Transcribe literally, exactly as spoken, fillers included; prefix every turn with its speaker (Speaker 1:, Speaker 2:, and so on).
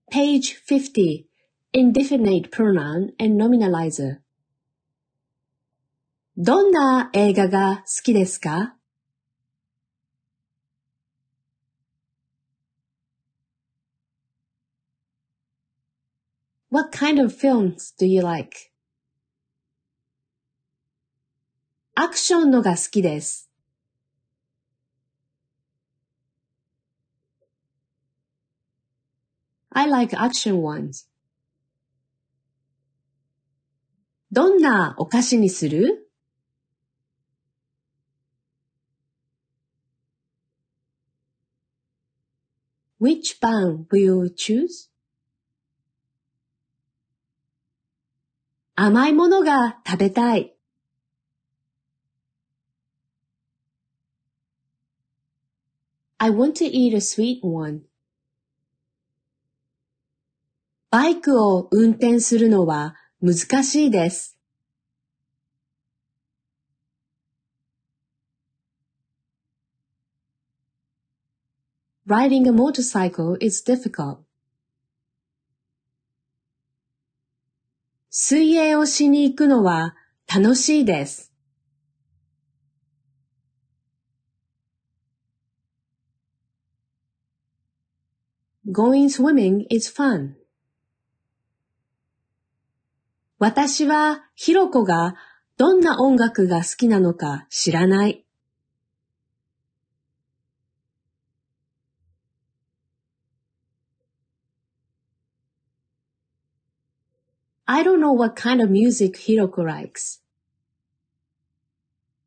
Speaker 1: Page fifty. Indefinite pronoun and nominalizer. どんな映画が好きですか? What kind of films do you like? アクションのが好きです。I like action ones. どんなお菓子にする? Which bun will you choose? 甘いものが食べたい。I want to eat a sweet one. バイクを運転するのは難しいです。Riding a motorcycle is difficult. 水泳をしに行くのは楽しいです。Going swimming is fun. 私はひろこがどんな音楽が好きなのか知らない。I don't know what kind of music Hiroko likes.